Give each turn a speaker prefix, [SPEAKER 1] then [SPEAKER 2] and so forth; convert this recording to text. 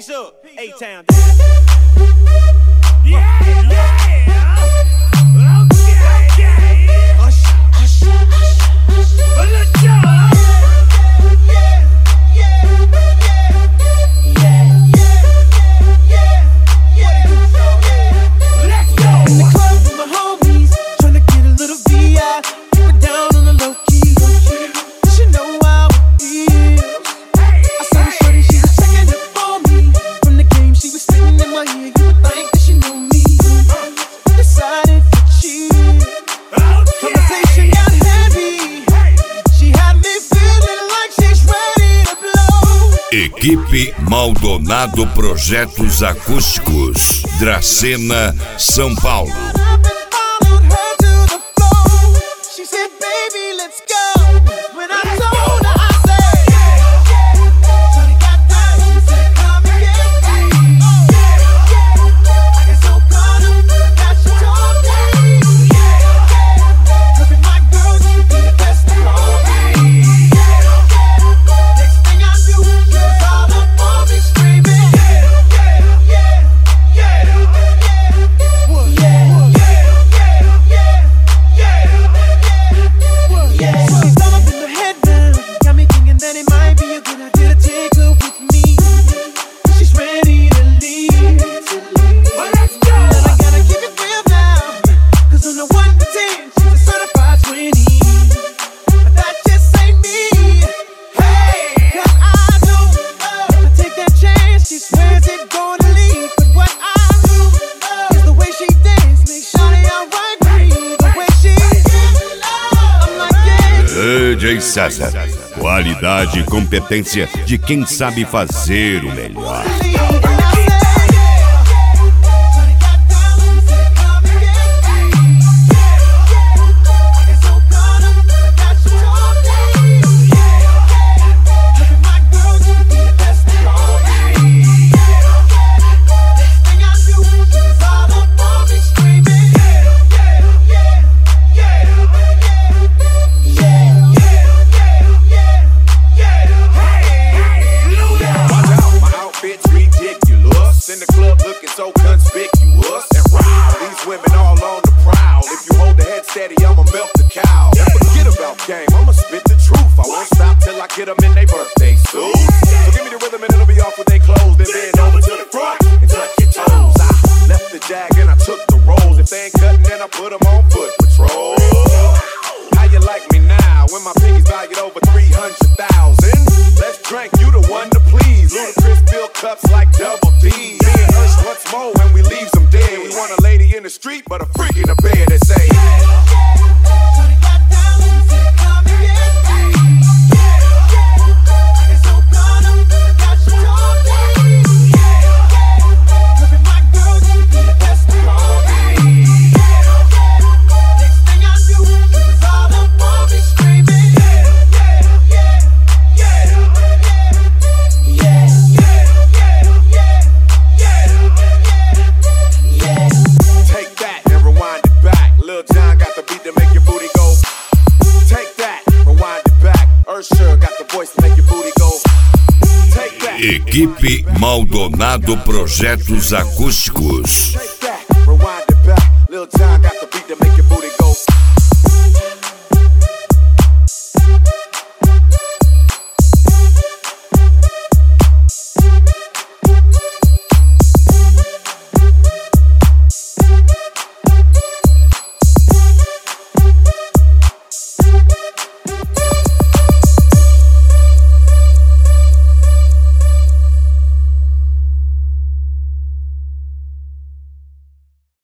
[SPEAKER 1] Peace up, A-Town. Yeah, yeah.
[SPEAKER 2] Equipe Maldonado Projetos Acústicos, Dracena, São Paulo. DJ César, qualidade e competência de quem sabe fazer o melhor.
[SPEAKER 3] In the club looking so conspicuous and wow, these women all on the prowl. If you hold the head steady, I'ma melt the cow. And forget about game, I'ma spit the truth. I won't stop till I get them in their birthday suit. So give me the rhythm and it'll be off with their clothes. Then bend over to the front and touch your toes. I left the jag and I took the rolls. If they ain't cutting, then I put them on foot patrol. How you like me now when my piggy's valued over 300,000? Let's drink, you the one to please. Ludacris fill cups like Double D. Me and Ush once more when we leave them dead. We want a lady in the street, but a freak in the bed that say
[SPEAKER 2] Equipe Maldonado Projetos Acústicos.